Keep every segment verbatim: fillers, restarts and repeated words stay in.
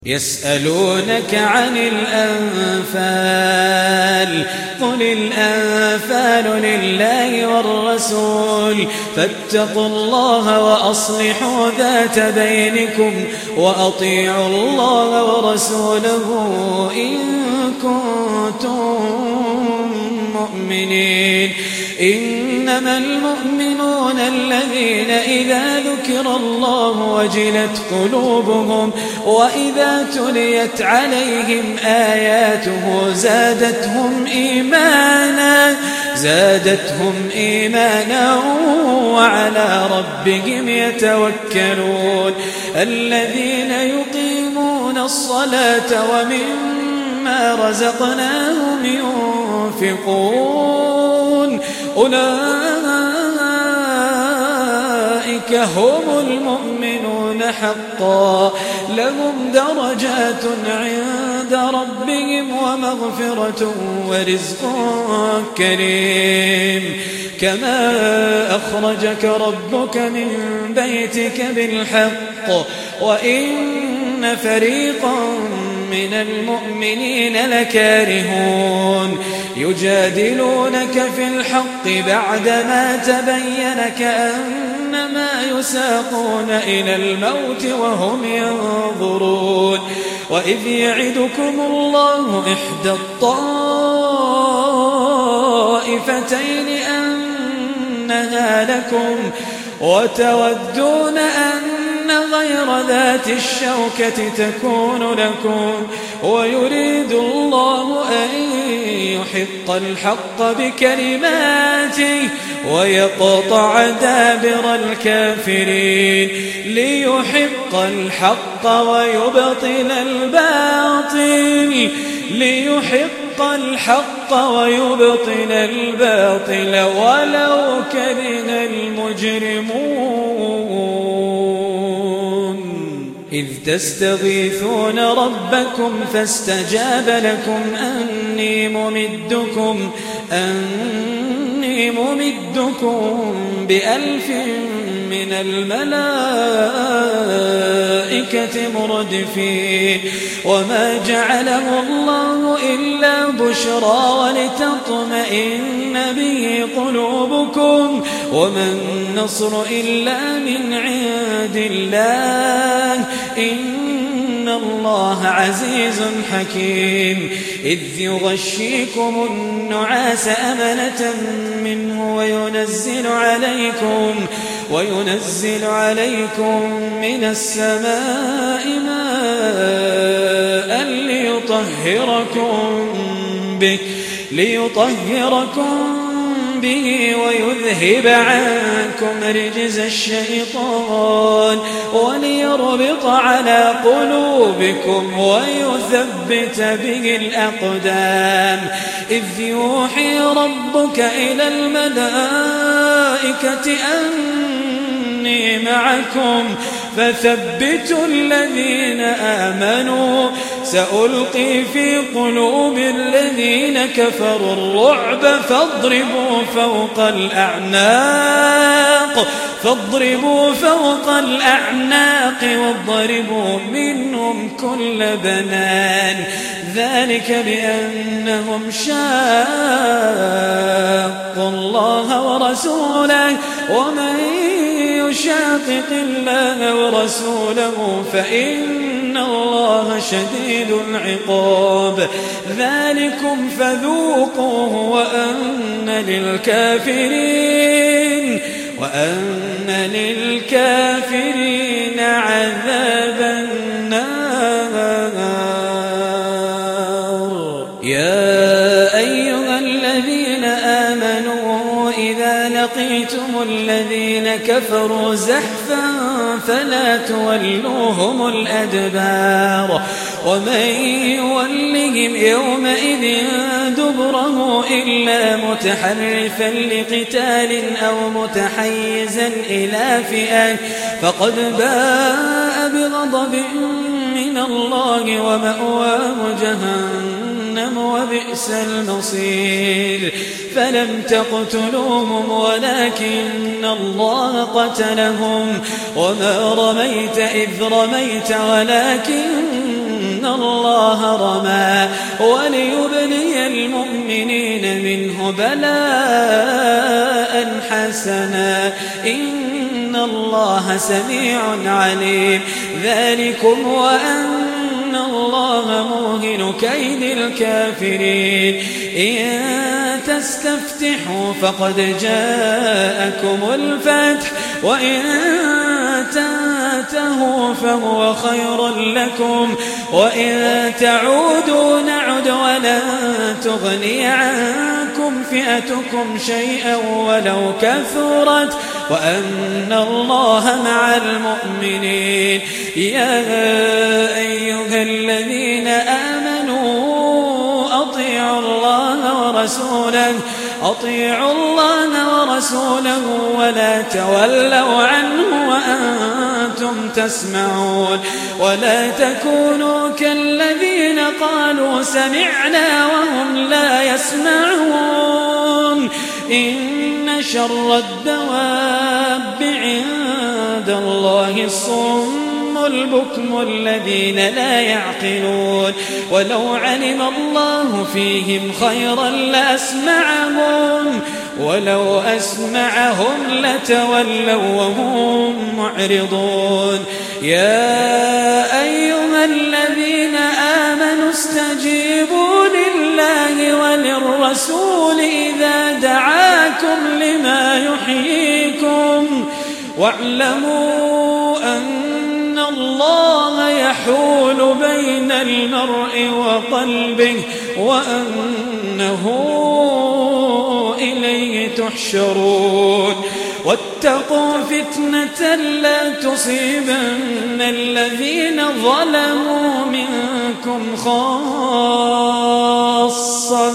يسألونك عن الأنفال قل الأنفال لله والرسول فاتقوا الله وأصلحوا ذات بينكم وأطيعوا الله ورسوله إن كنتم مؤمنين. إنما المؤمنون الذين إذا ذكر الله وجلت قلوبهم وإذا تليت عليهم آياته زادتهم إيمانا زادتهم إيمانا وعلى ربهم يتوكلون. الذين يقيمون الصلاة ومما رزقناهم ينفقون أولئك هم المؤمنون حقا لهم درجات عند ربهم ومغفرة ورزق كريم. كما أخرجك ربك من بيتك بالحق وإن فريقا من المؤمنين لكارهون يجادلونك في الحق بعدما تبين كأنما يساقون إلى الموت وهم ينظرون. وإذ يعدكم الله إحدى الطائفتين أنها لكم وتودون أن غير ذات الشوكة تكون لكم ويريد الله أن يحق الحق بكلماته ويقطع دابر الكافرين ليحق الحق ويبطل الباطل ليحق الحق ويبطل الباطل ولو كره المجرمون. إذ تستغيثون ربكم فاستجاب لكم أني ممدكم أني ممدكم بألف من الملائكة مردفين. وما جعله الله إلا بشرى ولتطمئن به قلوبكم وما النصر إلا من عند الله إن الله عزيز حكيم. إذ يغشيكم النعاس أمنة منه وينزل عليكم وينزل عليكم من السماء ماء ليطهركم به ليطهركم به ويذهب عنكم رجز الشيطان وليربط على قلوبكم ويثبت به الأقدام. إذ يوحي ربك إلى الملائكة أني معكم فثبتوا الذين آمنوا سألقي في قلوب الذين كفروا الرعب فاضربوا فوق الأعناق فاضربوا فوق الأعناق واضربوا منهم كل بنان ذلك بأنهم شاقوا الله ورسوله ومن يشاقق الله ورسوله فإن الله شديد العقاب. ذلكم فذوقوه وأن للكافرين وأن للكافرين عذاب النار. يا أيها الذين آمنوا إذا لقيتم الذين كفروا زحفا فلا تولوهم الأدبار ومن يولهم يومئذ دبره إلا متحرفا لقتال أو متحيزا إلى فئة فقد باء بغضب من الله ومأواه جهنم وبئس المصير. فلم تقتلوهم ولكن الله قتلهم وما رميت إذ رميت ولكن الله رمى وليبلي المؤمنين منه بلاء حسنا إن الله سميع عليم ذلكم وأن الله موهن كيد الكافرين إن تستفتحوا فقد جاءكم الفتح وإن تنتهوا فهو خير لكم وإن تعودوا نعد ولن تغني عنكم فئتكم شيئا ولو كثرت وأن الله مع المؤمنين يا أيها الذين آمنوا أطيعوا الله ورسوله أطيعوا الله ورسوله ولا تولوا عنه وأنتم تسمعون ولا تكونوا كالذين قالوا سمعنا وهم لا يسمعون إن شر الدواب عند الله الصم البكم الذين لا يعقلون ولو علم الله فيهم خيرا لأسمعهم ولو أسمعهم لتولوا وهم معرضون يا أيها الذين آمنوا استجيبوا لله وللرسول إذا دعاكم لما يحييكم واعلموا أن الله يحول بين المرء وقلبه وأنه إليه تحشرون واتقوا فتنة لا تصيبن الذين ظلموا منكم خاصة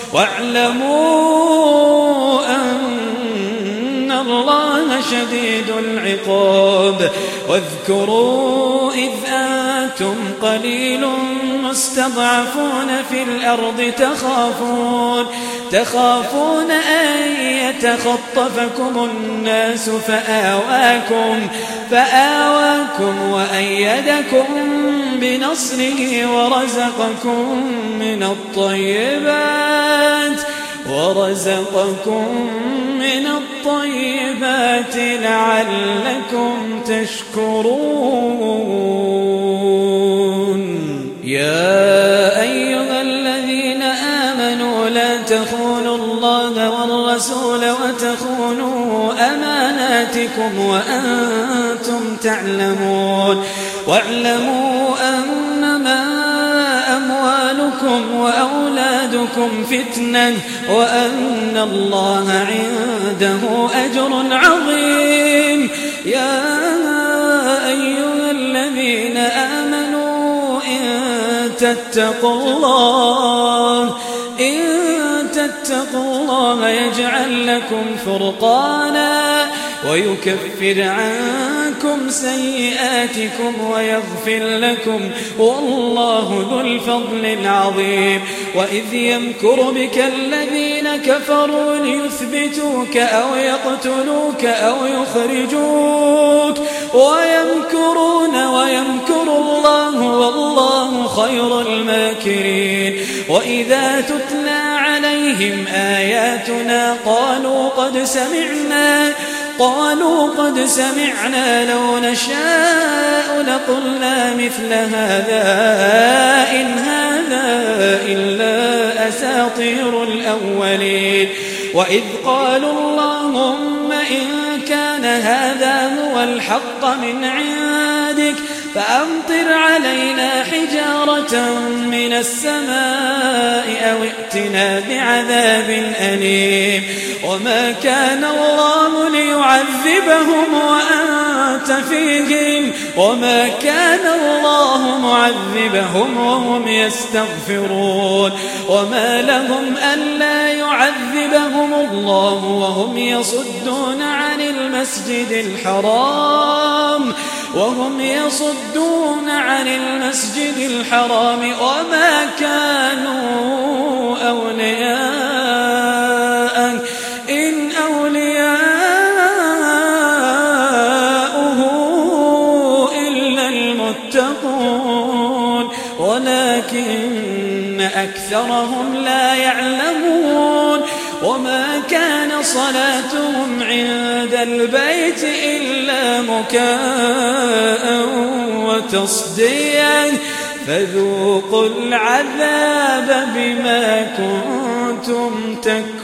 واعلموا أن الله شديد العقاب واذكروا إذ أنتم قليل مستضعفون في الأرض تخافون تخافون أن يتخطفكم الناس فآواكم فآواكم وأيدكم بنصره ورزقكم من الطيبات ورزقكم من الطيبات لعلكم تشكرون يا أيها الذين آمنوا لا تخونوا الله والرسول وتخونوا أماناتكم وأنتم تعلمون واعلموا أنما أموالكم وأولادكم فتنة وأن الله عنده أجر عظيم يا أيها الذين آمنوا إن تتقوا الله إن تتقوا الله يجعل لكم فرقانا ويكفر عنكم سيئاتكم ويغفر لكم والله ذو الفضل العظيم وإذ يمكر بك الذين كفروا ليثبتوك أو يقتلوك أو يخرجوك ويمكرون ويمكر الله والله خير الماكرين وإذا تتلى عليهم آياتنا قالوا قد سمعنا قالوا قد سمعنا لو نشاء لقلنا مثل هذا إن هذا إلا أساطير الأولين وإذ قالوا اللهم إن كان هذا هو الحق من عندك فأمطر علينا حجارة من السماء أو ائتنا بعذاب أليم وما كان الله ليعذبهم وأنت فيهم وما كان الله معذبهم وهم يستغفرون وما لهم ألا يعذبهم الله وهم يصدون عن المسجد الحرام وهم يصدون عن المسجد الحرام وما كانوا أولياء إن أولياؤه إلا المتقون ولكن أكثرهم لا يعلمون وما كان صلاتهم عند البيت إلا مكاء وتصديا فذوقوا العذاب بما كنتم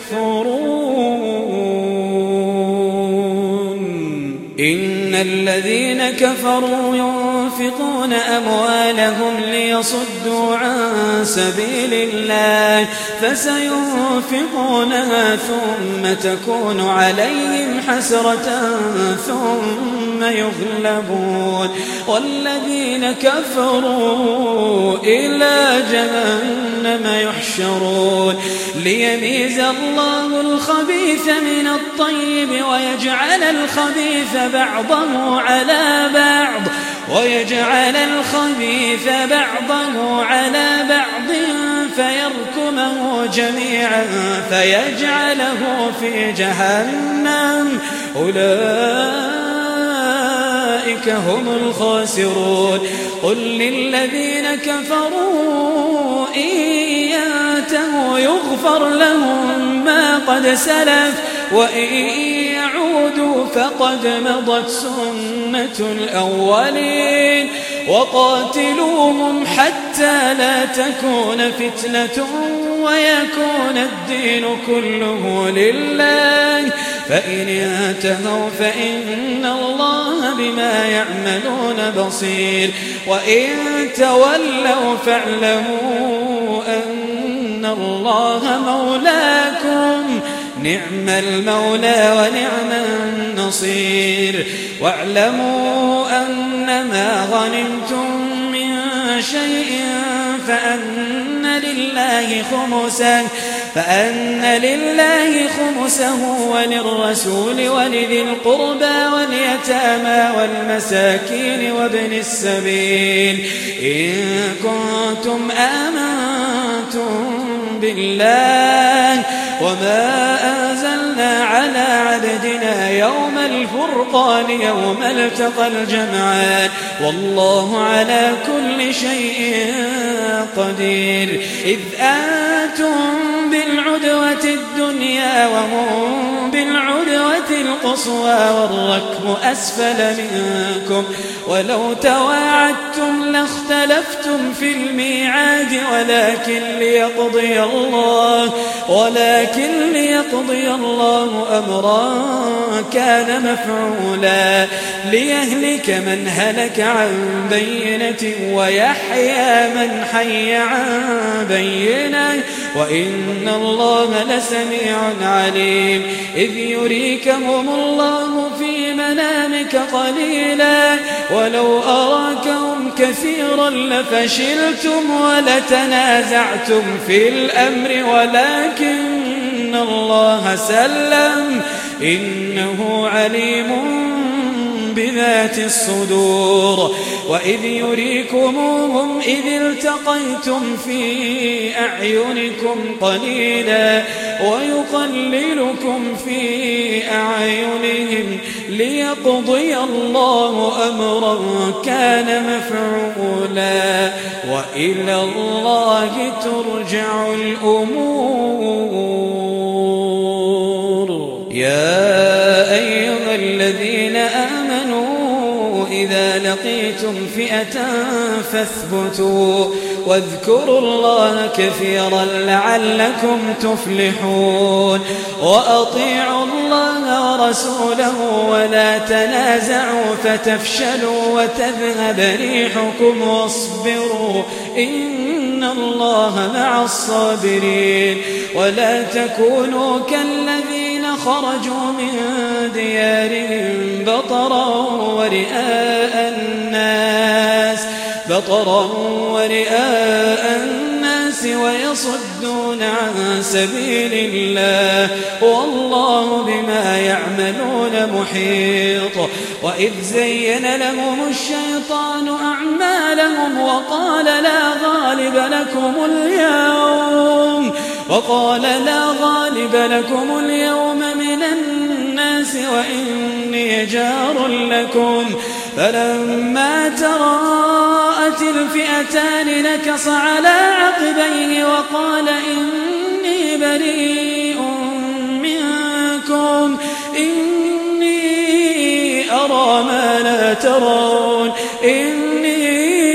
تكفرون إن الذين كفروا ينفقون أموالهم ليصدوا عن سبيل الله فسينفقونها ثم تكون عليهم حسرة ثم يغلبون والذين كفروا إلى جهنم يحشرون ليميز الله الخبيث من الطيب ويجعل الخبيث بعضه على بعض ويجعل الخبيث بعضه على بعض فيركمه جميعا فيجعله في جهنم أولئك هم الخاسرون قل للذين كفروا إن ينتهوا يغفر لهم ما قد سلف وإن يعودوا فقد مضت سنة الأولين وقاتلوهم حتى لا تكون فتنة ويكون الدين كله لله فإن انتهوا فإن الله بما يعملون بصير وإن تولوا فاعلموا أن الله مولاكم نعم المولى ونعم النصير واعلموا أنما غنمتم من شيء فأن لله خمسه فأن لله خمسه وللرسول ولذي القربى واليتامى والمساكين وابن السبيل إن كنتم آمنتم بالله وما أنزلنا على عبدنا يوم الفرقان يوم التقى الجمعان والله على كل شيء قدير إذ أنتم بالعدوة الدنيا وهم بالعدوة القصوى والركب أسفل منكم ولو تواعدتم لاختلفتم في الميعاد ولكن ليقضي الله ولكن ليقضي الله أمرا كان مفعولا ليهلك من هلك عن بينة ويحيى من حي عن بينة وإن الله لسميع عليم إذ يريكهم الله في منامك قليلا ولو أراكهم كثيرا لفشلتم ولتنازعتم في الأمر ولكن الله سلم إنه عليم بذات الصدور وإذ يريكموهم إذ التقيتم في أعينكم قليلا ويقللكم في أعينهم ليقضي الله أمرا كان مفعولا وإلى الله ترجع الأمور يا أيها الذين آمنوا إذا لقيتم فئة فاثبتوا واذكروا الله كثيرا لعلكم تفلحون وأطيعوا الله ورسوله ولا تنازعوا فتفشلوا وتذهب ريحكم واصبروا إن الله مع الصابرين ولا تكونوا كالذين خرجوا من ديارهم بطرا ورئاء الناس بطرا ورئاء الناس ويصدون عن سبيل الله والله بما يعملون محيط وإذ زين لهم الشيطان أعمالهم وقال لا غالب لكم اليوم وقال لا غالب لكم اليوم من الناس وإني جار لكم فلما تراءت الفئتان نكص على عقبيه وقال إني بريء منكم إني أرى ما لا ترون إني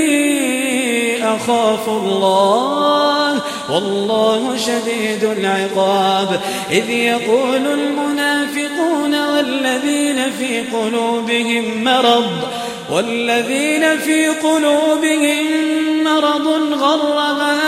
أخاف الله والله شديد العقاب. إذ يقول المنافقون والذين في قلوبهم مرض والذين في قلوبهم مرض غر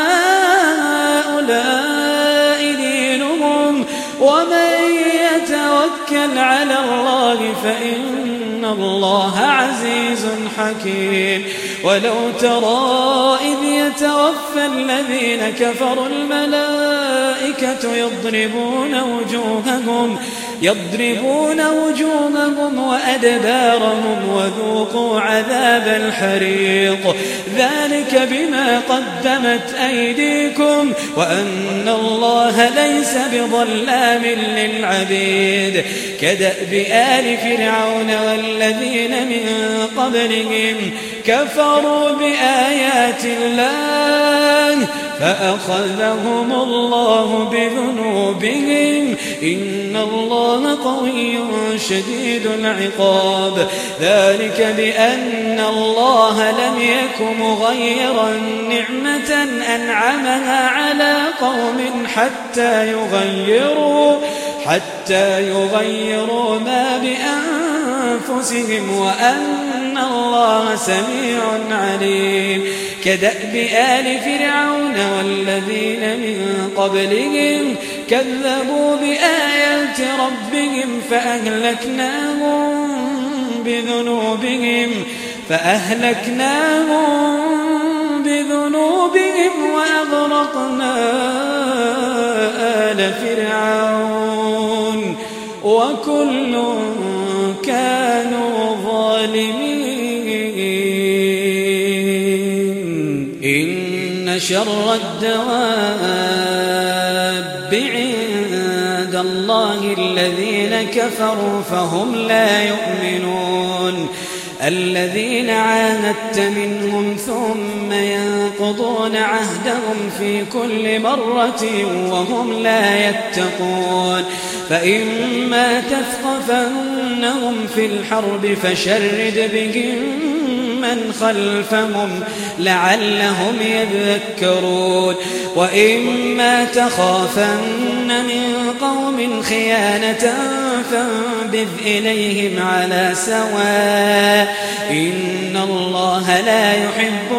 هؤلاء دينهم ومن يتوكل على الله فإن الله عزيز حكيم. ولو ترى إذ يتوفى الذين كفروا الملائكة يضربون وجوههم يضربون وجوههم وأدبارهم وذوقوا عذاب الحريق ذلك بما قدمت أيديكم وأن الله ليس بظلام للعبيد. كدأب آل فرعون والذين من قبلهم كفروا بآيات الله فأخذهم الله بذنوبهم إن الله قوي شديد العقاب. ذلك بأن الله لم يك مغيرا نعمة أنعمها على قوم حتى يغيروا حتى يغيروا ما بأنفسهم وأن الله سميع عليم. كدأب آل فرعون والذين من قبلهم كذبوا بآيات ربهم فأهلكناهم بذنوبهم فأهلكناهم بذنوبهم وأغرقنا آل فرعون وكل كانوا ظالمين. إن شر الدواب عند الله الذين كفروا فهم لا يؤمنون الذين عاهدت منهم ثم ينقضون عهدهم في كل مرة وهم لا يتقون. فإما تثقفنهم في الحرب فشرد بهم من خلفهم لعلهم يذكرون. وإما تخافن من قوم خيانة فانبذ إليهم على سواء إن الله لا يحب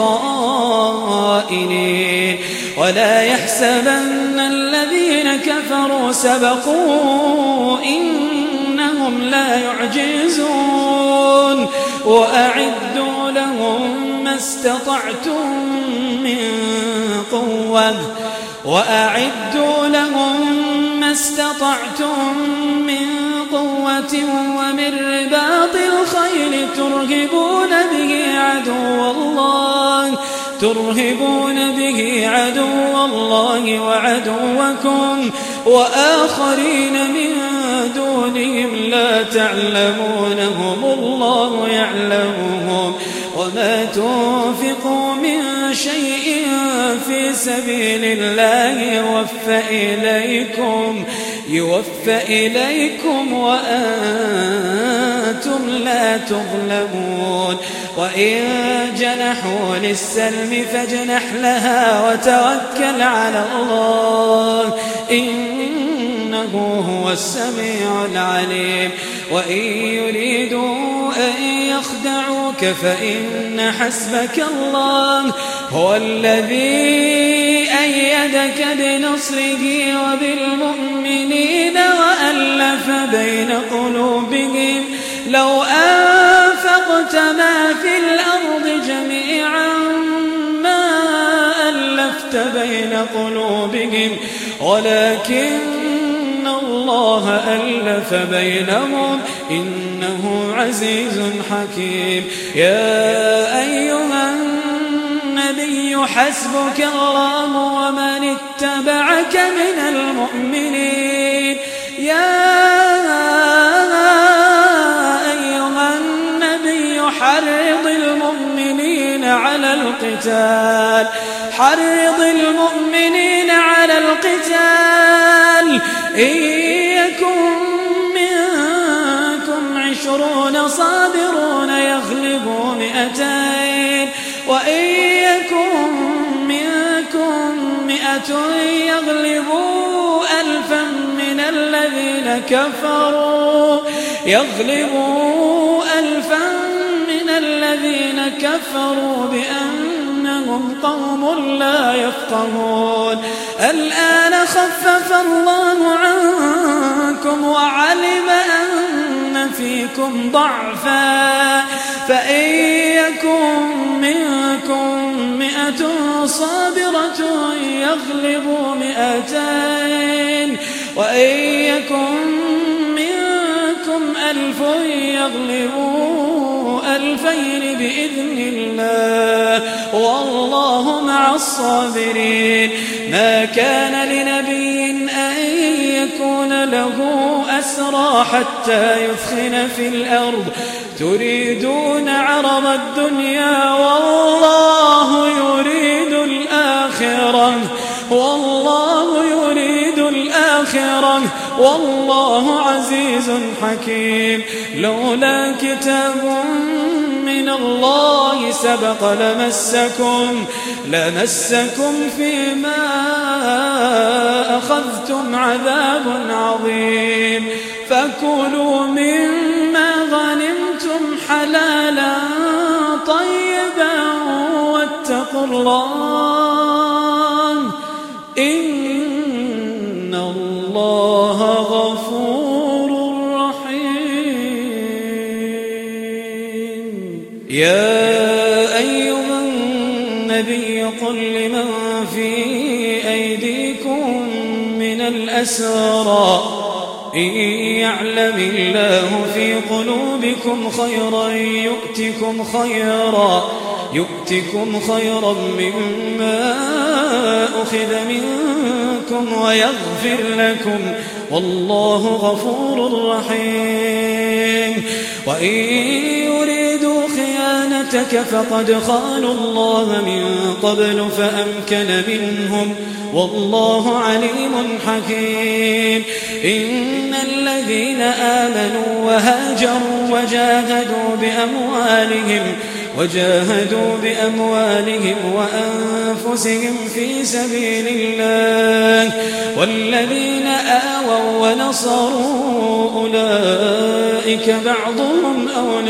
الخائنين. ولا يحسبن الذين كفروا سبقوا إنهم لا يعجزون وأعدوا لهم ما استطعتم من قوة وأعدوا لهم ما استطعتم من قوة ومن رباط الخيل ترهبون به عدو الله ترهبون به عدو الله وعدوكم وآخرين من دونهم لا تعلمونهم الله يعلمهم. وما تنفقوا من شيء في سبيل الله يوفى إليكم يوفى إليكم وأنتم لا تظلمون. وإن جنحوا للسلم فاجنح لها وتوكل على الله إنه هو السميع العليم. وإن يريدوا أن يخدعوك فإن حسبك الله هو الذي أيدك بنصره وبالمؤمنين وألف بين قلوبهم لو أنفقت ما في الأرض جميعا ما ألفت بين قلوبهم ولكن الله ألف بينهم إنه عزيز حكيم. يا أيها النبي حسبك الله ومن اتبعك من المؤمنين. يا أيها النبي حرض المؤمنين على القتال حرض المؤمنين على القتال إن يكن منكم عشرون صابرون يغلبوا مئتين وإن يكن منكم مئة يغلبوا ألفا من الذين كفروا يغلبوا ألفا من الذين كفروا بأنهم قوم لا يفقهون الآن خفف الله عنكم وعلم أن فيكم ضعفا فإن يكن منكم مئة صابرة يغلبوا مئتين وإن يكن منكم ألف يغلبوا ألفين بإذن الله والله مع الصابرين ما كان لنبي أن يكون له أسرى حتى يثخن في الأرض تريدون عرض الدنيا والله يريد الآخرة والله يريد الآخرة والله عزيز حكيم لولا كتاب من الله سبق لمسكم لمسكم فيما أخذتم عذاب عظيم فكلوا مما غنمتم حلالا طيبا واتقوا الله إن الله غفور رحيم يا أيها النبي قل لمن في أيديكم من الأسرى إن يعلم الله في قلوبكم خيرا يؤتكم خيرا يؤتكم خيرا مما أخذ منكم ويغفر لكم والله غفور رحيم وإن يريدوا خيانتك فقد خانوا الله من قبل فأمكن منهم والله عليم حكيم إن الذين آمنوا وهاجروا وجاهدوا بأموالهم وجاهدوا بأموالهم وأنفسهم في سبيل الله والذين آووا ونصروا أولئك بعضهم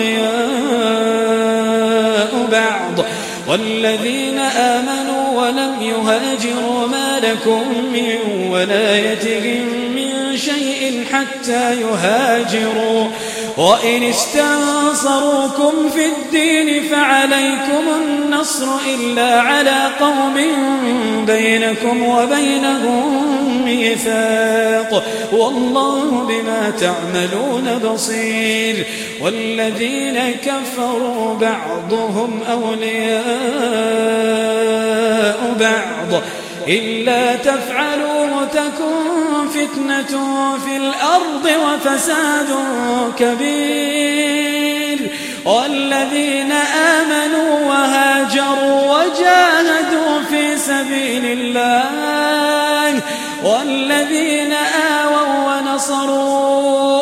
أولياء بعض والذين آمنوا ولم يهاجروا ما لكم من ولايتهم من شيء حتى يهاجروا وإن استنصروكم في الدين فعليكم النصر إلا على قوم بينكم وبينهم ميثاق والله بما تعملون بصير والذين كفروا بعضهم أولياء بعض إلا تفعلوا تكن فتنة في الأرض وفساد كبير والذين آمنوا وهاجروا وجاهدوا في سبيل الله والذين آووا ونصروا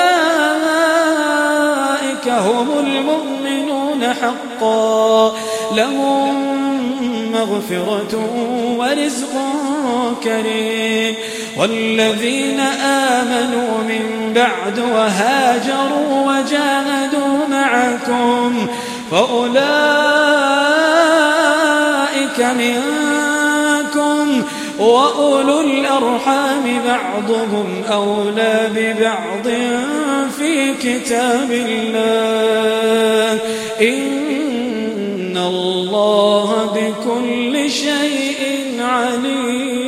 أولئك هم المؤمنون حقا لهم مغفرة ورزق كريم والذين آمنوا من بعد وهاجروا وجاهدوا معكم فأولئك منكم وأولو الأرحام بعضهم أولى ببعض في كتاب الله إن الله بكل شيء عليم.